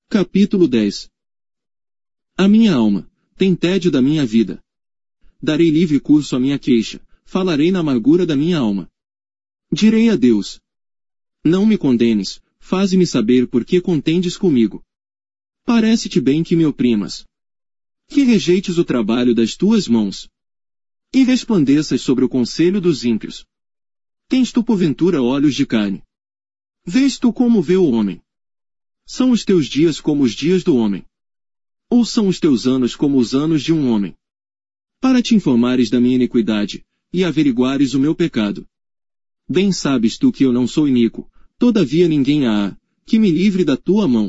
Capítulo 10. A minha alma tem tédio da minha vida. Darei livre curso à minha queixa, falarei na amargura da minha alma. Direi a Deus: não me condenes, faze-me saber por que contendes comigo. Parece-te bem que me oprimas. Que rejeites o trabalho das tuas mãos. E resplandeças sobre o conselho dos ímpios. Tens tu porventura olhos de carne? Vês tu como vê o homem? São os teus dias como os dias do homem? Ou são os teus anos como os anos de um homem? Para te informares da minha iniquidade, e averiguares o meu pecado. Bem sabes tu que eu não sou iníquo, todavia ninguém há, que me livre da tua mão.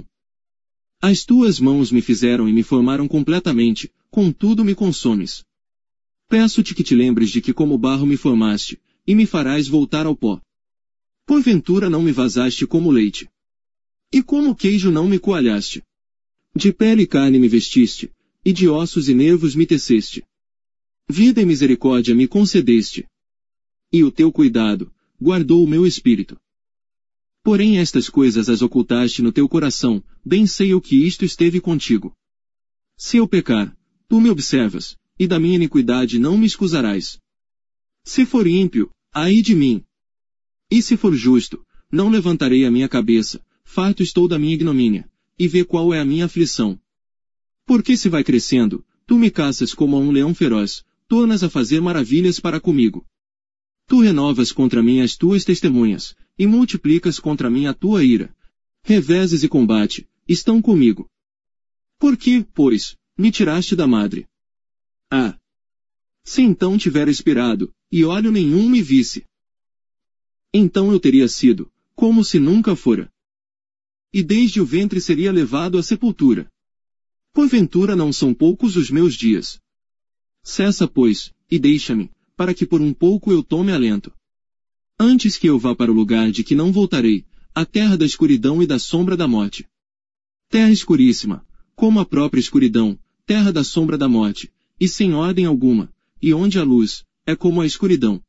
As tuas mãos me fizeram e me formaram completamente, contudo me consomes. Peço-te que te lembres de que como barro me formaste, e me farás voltar ao pó. Porventura não me vazaste como leite. E como queijo não me coalhaste. De pele e carne me vestiste, e de ossos e nervos me teceste. Vida e misericórdia me concedeste. E o teu cuidado guardou o meu espírito. Porém estas coisas as ocultaste no teu coração, bem sei eu que isto esteve contigo. Se eu pecar, tu me observas, e da minha iniquidade não me escusarás. Se for ímpio, ai de mim. E se for justo, não levantarei a minha cabeça, farto estou da minha ignomínia, e vê qual é a minha aflição. Porque se vai crescendo, tu me caças como a um leão feroz, tornas a fazer maravilhas para comigo. Tu renovas contra mim as tuas testemunhas, e multiplicas contra mim a tua ira. Reveses e combate estão comigo. Por que, pois, me tiraste da madre? Ah! Se então tivera expirado, e olho nenhum me visse. Então eu teria sido, como se nunca fora. E desde o ventre seria levado à sepultura. Porventura não são poucos os meus dias. Cessa, pois, e deixa-me, para que por um pouco eu tome alento. Antes que eu vá para o lugar de que não voltarei, a terra da escuridão e da sombra da morte. Terra escuríssima, como a própria escuridão, terra da sombra da morte, e sem ordem alguma, e onde a luz é como a escuridão.